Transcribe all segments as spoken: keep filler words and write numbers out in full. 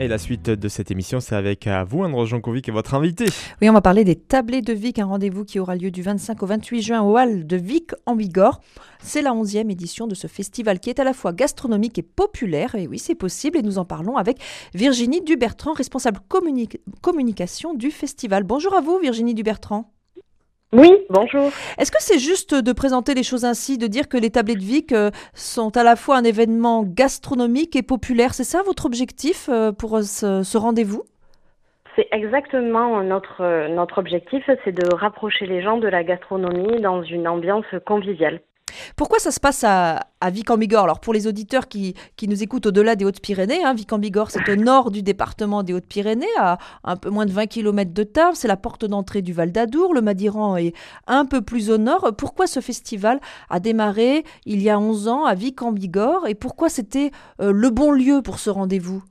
Et la suite de cette émission, c'est avec euh, vous, Andros Jankovic, et votre invité. Oui, on va parler des Tablés de Vic, un rendez-vous qui aura lieu du vingt-cinq au vingt-huit juin au hall de Vic en Bigorre. C'est la onzième édition de ce festival qui est à la fois gastronomique et populaire. Et oui, c'est possible. Et nous en parlons avec Virginie Dubertrand, responsable communi- communication du festival. Bonjour à vous, Virginie Dubertrand. Oui, bonjour. Est-ce que c'est juste de présenter les choses ainsi, de dire que les Tablés de Vic euh, sont à la fois un événement gastronomique et populaire? C'est ça votre objectif euh, pour euh, ce, ce rendez-vous? C'est exactement notre, notre objectif, c'est de rapprocher les gens de la gastronomie dans une ambiance conviviale. Pourquoi ça se passe à, à Vic-en-Bigorre? Alors pour les auditeurs qui, qui nous écoutent au-delà des Hautes-Pyrénées, hein, Vic-en-Bigorre c'est au nord du département des Hautes-Pyrénées, à un peu moins de vingt kilomètres de Tarbes, c'est la porte d'entrée du Val d'Adour, le Madiran est un peu plus au nord. Pourquoi ce festival a démarré il y a onze ans à Vic-en-Bigorre et pourquoi c'était euh, le bon lieu pour ce rendez-vous?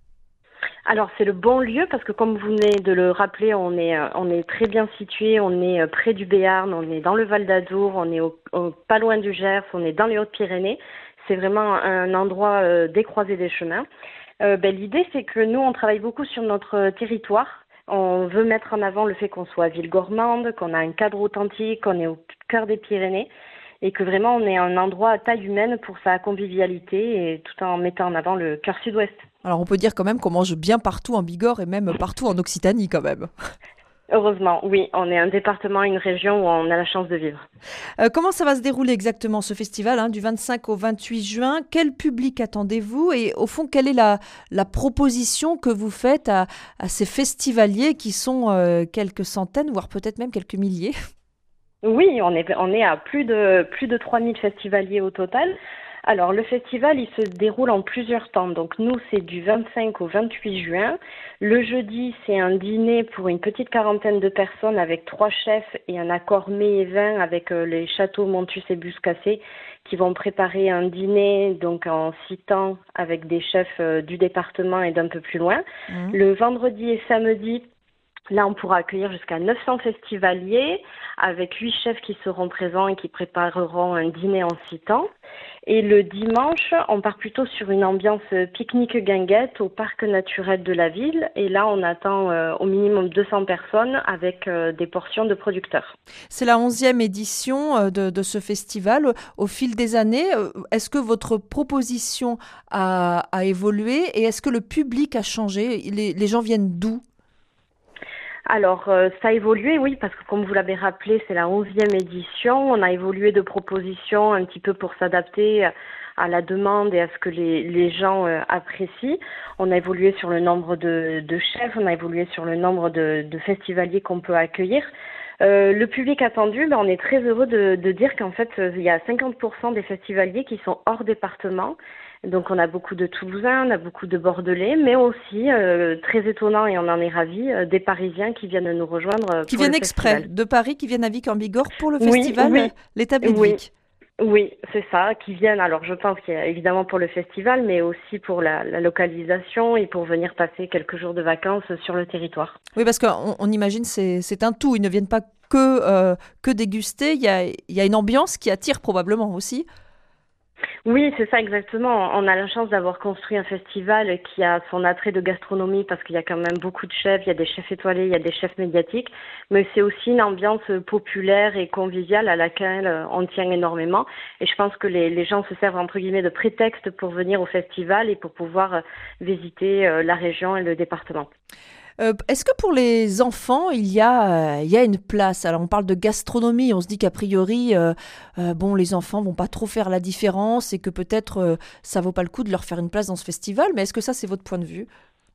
Alors c'est le bon lieu parce que comme vous venez de le rappeler, on est, on est très bien situé, on est près du Béarn, on est dans le Val d'Adour, on est au, au, pas loin du Gers, on est dans les Hautes-Pyrénées. C'est vraiment un endroit euh, des croisées des chemins. Euh, ben, l'idée c'est que nous on travaille beaucoup sur notre territoire. On veut mettre en avant le fait qu'on soit ville gourmande, qu'on a un cadre authentique, qu'on est au cœur des Pyrénées et que vraiment on est un endroit à taille humaine pour sa convivialité et tout en mettant en avant le cœur sud-ouest. Alors on peut dire quand même qu'on mange bien partout en Bigorre et même partout en Occitanie quand même. Heureusement, oui, on est un département, une région où on a la chance de vivre. Euh, comment ça va se dérouler exactement ce festival hein, du vingt-cinq au vingt-huit juin? Quel public attendez-vous? Et au fond, quelle est la, la proposition que vous faites à, à ces festivaliers qui sont euh, quelques centaines, voire peut-être même quelques milliers? Oui, on est, on est à plus de, plus de trois mille festivaliers au total. Alors, le festival, il se déroule en plusieurs temps. Donc, nous, c'est du vingt-cinq au vingt-huit juin. Le jeudi, c'est un dîner pour une petite quarantaine de personnes avec trois chefs et un accord mets et vin avec euh, les châteaux Montus et Buscassé qui vont préparer un dîner donc en six temps avec des chefs euh, du département et d'un peu plus loin. Mmh. Le vendredi et samedi, là, on pourra accueillir jusqu'à neuf cents festivaliers avec huit chefs qui seront présents et qui prépareront un dîner en six temps. Et le dimanche, on part plutôt sur une ambiance pique-nique guinguette au parc naturel de la ville. Et là, on attend euh, au minimum deux cents personnes avec euh, des portions de producteurs. C'est la onzième édition de, de ce festival. Au fil des années, est-ce que votre proposition a, a évolué et est-ce que le public a changé? Les, les gens viennent d'où? Alors, euh, ça a évolué, oui, parce que comme vous l'avez rappelé, c'est la onzième édition. On a évolué de propositions un petit peu pour s'adapter à la demande et à ce que les, les gens euh, apprécient. On a évolué sur le nombre de, de chefs, on a évolué sur le nombre de, de festivaliers qu'on peut accueillir. Euh, le public attendu, ben, on est très heureux de, de dire qu'en fait, il y a cinquante pour cent des festivaliers qui sont hors département. Donc on a beaucoup de Toulousains, on a beaucoup de Bordelais, mais aussi, euh, très étonnant et on en est ravis, euh, des Parisiens qui viennent nous rejoindre Qui pour viennent le exprès festival. de Paris, qui viennent à Vic-en-Bigorre pour le Oui, festival oui, Les Tablés de oui. Vic. Oui, c'est ça, qui viennent, alors je pense qu'il y a évidemment pour le festival, mais aussi pour la, la localisation et pour venir passer quelques jours de vacances sur le territoire. Oui, parce qu'on on imagine c'est c'est un tout, ils ne viennent pas que, euh, que déguster, il y a, il y a une ambiance qui attire probablement aussi. Oui, c'est ça exactement. On a la chance d'avoir construit un festival qui a son attrait de gastronomie parce qu'il y a quand même beaucoup de chefs, il y a des chefs étoilés, il y a des chefs médiatiques, mais c'est aussi une ambiance populaire et conviviale à laquelle on tient énormément. Et je pense que les, les gens se servent entre guillemets de prétexte pour venir au festival et pour pouvoir visiter la région et le département. Euh, est-ce que pour les enfants, il y a, euh, il y a une place? Alors, on parle de gastronomie, on se dit qu'a priori, euh, euh, bon, les enfants vont pas trop faire la différence et que peut-être euh, ça vaut pas le coup de leur faire une place dans ce festival, mais est-ce que ça, c'est votre point de vue?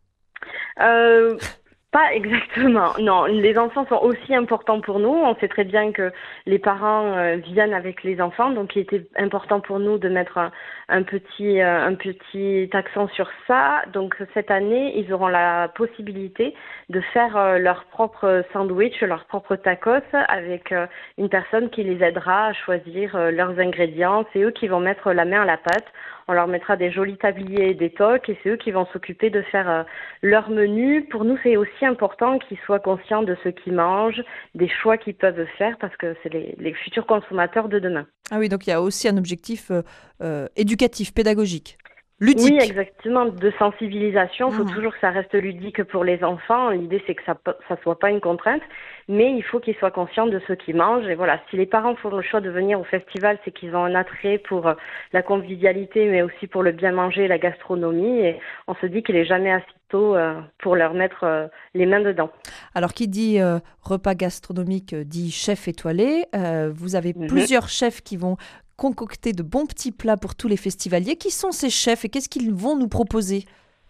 euh... Pas exactement. Non, les enfants sont aussi importants pour nous. On sait très bien que les parents euh, viennent avec les enfants, donc il était important pour nous de mettre un, un petit euh, un petit accent sur ça. Donc cette année, ils auront la possibilité de faire euh, leur propre sandwich, leur propre tacos avec euh, une personne qui les aidera à choisir euh, leurs ingrédients. C'est eux qui vont mettre la main à la pâte. On leur mettra des jolis tabliers et des toques et c'est eux qui vont s'occuper de faire euh, leur menu. Pour nous, c'est aussi important qu'ils soient conscients de ce qu'ils mangent, des choix qu'ils peuvent faire parce que c'est les, les futurs consommateurs de demain. Ah oui, donc il y a aussi un objectif euh, euh, éducatif, pédagogique. ludique. Oui, exactement, de sensibilisation. Il faut Mmh. toujours que ça reste ludique pour les enfants. L'idée, c'est que ça ne soit pas une contrainte, mais il faut qu'ils soient conscients de ce qu'ils mangent. Et voilà, si les parents font le choix de venir au festival, c'est qu'ils ont un attrait pour euh, la convivialité, mais aussi pour le bien manger, la gastronomie. Et on se dit qu'il n'est jamais assez tôt euh, pour leur mettre euh, les mains dedans. Alors, qui dit euh, repas gastronomique euh, dit chef étoilé. Euh, vous avez Mhm. plusieurs chefs qui vont concocter de bons petits plats pour tous les festivaliers. Qui sont ces chefs et qu'est-ce qu'ils vont nous proposer?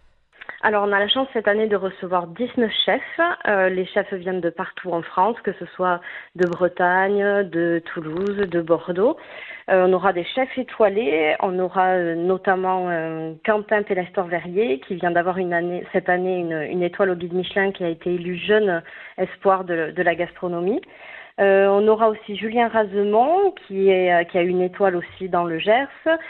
Alors, on a la chance cette année de recevoir dix-neuf chefs. Euh, les chefs viennent de partout en France, que ce soit de Bretagne, de Toulouse, de Bordeaux. Euh, on aura des chefs étoilés. On aura euh, notamment euh, Quentin Pélestor-Verrier, qui vient d'avoir une année, cette année une, une étoile au guide Michelin, qui a été élu jeune espoir de, de la gastronomie. Euh, on aura aussi Julien Razemont, qui, est, qui a une étoile aussi dans le Gers.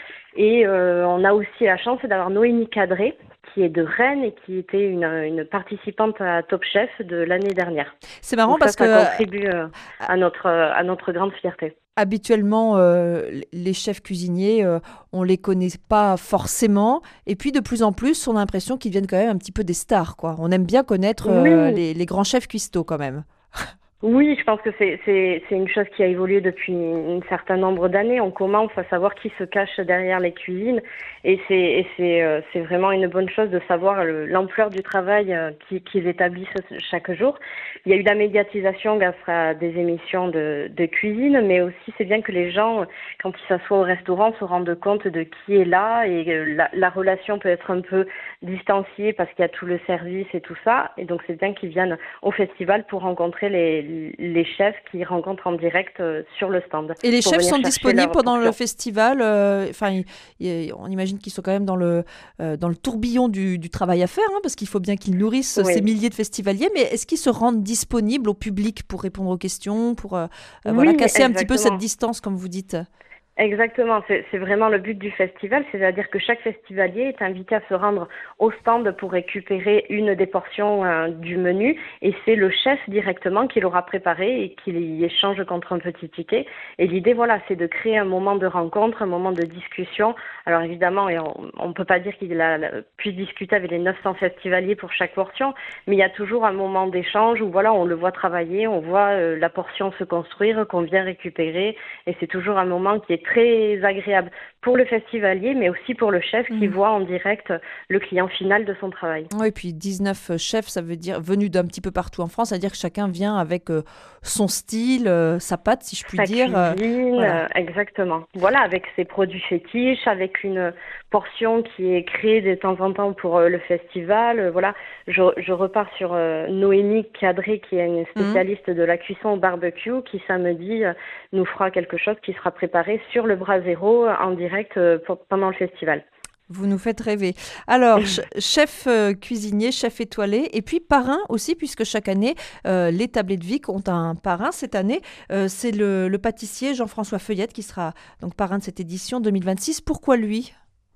Et euh, on a aussi la chance d'avoir Noémie Cadré, qui est de Rennes et qui était une, une participante à Top Chef de l'année dernière. C'est marrant Donc parce ça, que ça contribue euh, à, notre, à notre grande fierté. habituellement, euh, les chefs cuisiniers, euh, on les connaît pas forcément. Et puis, de plus en plus, on a l'impression qu'ils deviennent quand même un petit peu des stars, quoi. On aime bien connaître euh, Oui. les, les grands chefs cuistots, quand même. Oui, je pense que c'est, c'est, c'est une chose qui a évolué depuis un certain nombre d'années. On commence à savoir qui se cache derrière les cuisines et c'est, et c'est, euh, c'est vraiment une bonne chose de savoir le, l'ampleur du travail euh, qu'ils, qu'ils établissent chaque jour. Il y a eu la médiatisation grâce à des émissions de, de cuisine, mais aussi c'est bien que les gens, quand ils s'assoient au restaurant, se rendent compte de qui est là et euh, la, la relation peut être un peu distanciée parce qu'il y a tout le service et tout ça. Et donc c'est bien qu'ils viennent au festival pour rencontrer les les chefs qui rencontrent en direct euh, sur le stand. Et les pour chefs venir sont chercher disponibles leur pendant le portion. festival. euh, Enfin, il- il- on imagine qu'ils sont quand même dans le, euh, dans le tourbillon du, du travail à faire, hein, parce qu'il faut bien qu'ils nourrissent Oui. ces milliers de festivaliers. Mais est-ce qu'ils se rendent disponibles au public pour répondre aux questions, pour euh, euh, voilà, Oui, casser un petit peu cette exactement. distance, comme vous dites? Exactement, c'est, c'est vraiment le but du festival, c'est-à-dire que chaque festivalier est invité à se rendre au stand pour récupérer une des portions euh, du menu et c'est le chef directement qui l'aura préparé et qui y échange contre un petit ticket. Et l'idée, voilà, c'est de créer un moment de rencontre, un moment de discussion. Alors évidemment, et on ne peut pas dire qu'il a pu discuter avec les neuf cents festivaliers pour chaque portion, mais il y a toujours un moment d'échange où voilà, on le voit travailler, on voit euh, la portion se construire, qu'on vient récupérer et c'est toujours un moment qui est très agréable pour le festivalier, mais aussi pour le chef qui Mmh. voit en direct le client final de son travail. Oui, et puis dix-neuf chefs, ça veut dire venus d'un petit peu partout en France, ça veut dire que chacun vient avec euh, son style, euh, sa patte, si je puis Sa dire. euh, cuisine, voilà. euh, exactement. Voilà, avec ses produits fétiches, avec une portion qui est créée de temps en temps pour euh, le festival. Euh, voilà, je, je repars sur euh, Noémie Cadré, qui est une spécialiste de la cuisson au barbecue, qui samedi euh, nous fera quelque chose qui sera préparé sur le brasero euh, en direct euh, pour- pendant le festival. Vous nous faites rêver. Alors, ch- chef euh, cuisinier, chef étoilé, et puis parrain aussi, puisque chaque année, euh, les Tablés de Vic ont un parrain. Cette année, euh, c'est le, le pâtissier Jean-François Feuillette qui sera donc parrain de cette édition deux mille vingt-six. Pourquoi lui?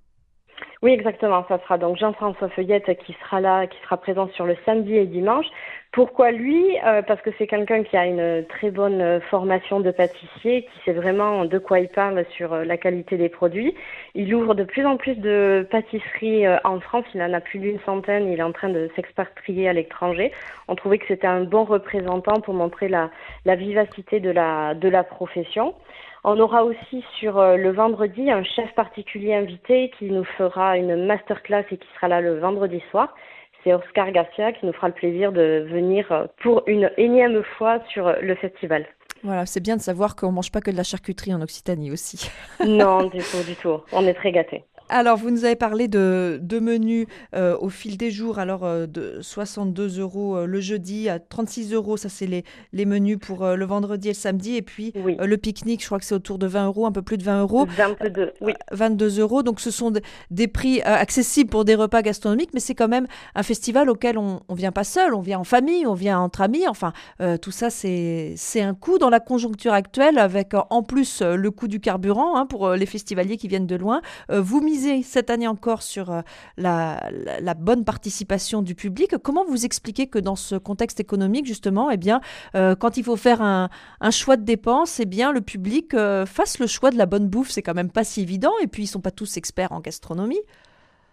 Oui, exactement. Ça sera donc Jean-François Feuillette qui sera là, qui sera présent sur le samedi et dimanche. Pourquoi lui? Euh, Parce que c'est quelqu'un qui a une très bonne euh, formation de pâtissier, qui sait vraiment de quoi il parle sur euh, la qualité des produits. Il ouvre de plus en plus de pâtisseries euh, en France. Il en a plus d'une centaine. Il est en train de s'expatrier à l'étranger. On trouvait que c'était un bon représentant pour montrer la, la vivacité de la, de la profession. On aura aussi sur euh, le vendredi un chef particulier invité qui nous fera une masterclass et qui sera là le vendredi soir. C'est Oscar Garcia qui nous fera le plaisir de venir euh, pour une énième fois sur euh, le festival. Voilà, c'est bien de savoir qu'on ne mange pas que de la charcuterie en Occitanie aussi. Non, du tout, du tout. On est très gâtés. Alors, vous nous avez parlé de, de menus euh, au fil des jours, alors euh, de soixante-deux euros euh, le jeudi, à trente-six euros, ça c'est les, les menus pour euh, le vendredi et le samedi, et puis Oui. euh, le pique-nique, je crois que c'est autour de vingt euros, un peu plus de vingt euros. vingt-deux, oui. vingt-deux euros, donc ce sont de- des prix euh, accessibles pour des repas gastronomiques, mais c'est quand même un festival auquel on ne vient pas seul, on vient en famille, on vient entre amis, enfin euh, tout ça c'est c'est un coût dans la conjoncture actuelle avec euh, en plus euh, le coût du carburant hein, pour euh, les festivaliers qui viennent de loin. Euh, vous misez cette année encore sur euh, la, la, la bonne participation du public. Comment vous expliquez que dans ce contexte économique justement, eh bien, euh, quand il faut faire un, un choix de dépenses, eh bien le public euh, fasse le choix de la bonne bouffe, c'est quand même pas si évident, et puis ils sont pas tous experts en gastronomie.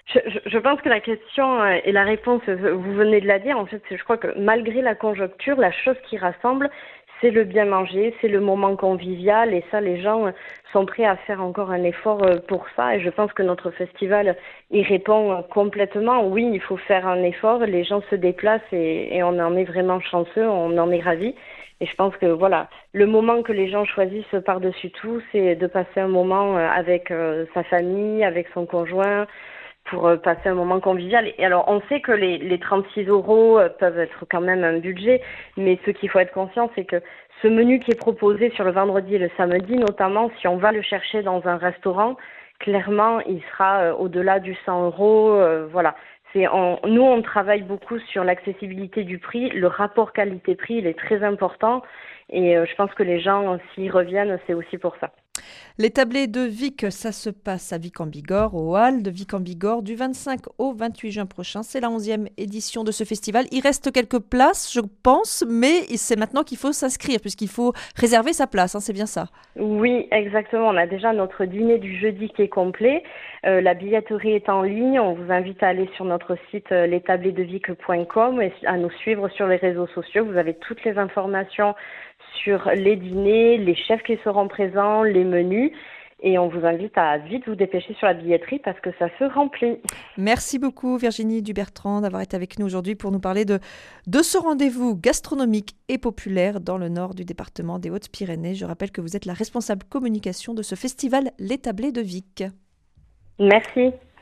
Je, je, je pense que la question euh, et la réponse, euh, vous venez de la dire. En fait, c'est- je crois que malgré la conjoncture, la chose qui rassemble, c'est le bien manger, c'est le moment convivial. Et ça, les gens euh, sont prêts à faire encore un effort euh, pour ça. Et je pense que notre festival y répond euh, complètement. Oui, il faut faire un effort. Les gens se déplacent et, et on en est vraiment chanceux. On en est ravis. Et je pense que voilà, le moment que les gens choisissent par-dessus tout, c'est de passer un moment euh, avec euh, sa famille, avec son conjoint, pour euh, passer un moment convivial. Et alors, on sait que les, les trente-six euros euh, peuvent être quand même un budget, mais ce qu'il faut être conscient, c'est que ce menu qui est proposé sur le vendredi et le samedi, notamment, si on va le chercher dans un restaurant, clairement, il sera euh, au-delà du cent euros. Euh, voilà. C'est, on, nous, on travaille beaucoup sur l'accessibilité du prix. Le rapport qualité-prix, il est très important. Et euh, je pense que les gens, s'ils reviennent, c'est aussi pour ça. Les tablés de Vic, ça se passe à Vic en Bigorre, au hall de Vic en Bigorre, du vingt-cinq au vingt-huit juin prochain. C'est la onzième édition de ce festival. Il reste quelques places, je pense, mais c'est maintenant qu'il faut s'inscrire, puisqu'il faut réserver sa place, hein, c'est bien ça. Oui, exactement. On a déjà notre dîner du jeudi qui est complet. Euh, la billetterie est en ligne. On vous invite à aller sur notre site euh, les tablés de vic point com et à nous suivre sur les réseaux sociaux. Vous avez toutes les informations sur les dîners, les chefs qui seront présents, les menus. Et on vous invite à vite vous dépêcher sur la billetterie parce que ça se remplit. Merci beaucoup Virginie Dubertrand d'avoir été avec nous aujourd'hui pour nous parler de, de ce rendez-vous gastronomique et populaire dans le nord du département des Hautes-Pyrénées. Je rappelle que vous êtes la responsable communication de ce festival Les Tablés de Vic. Merci.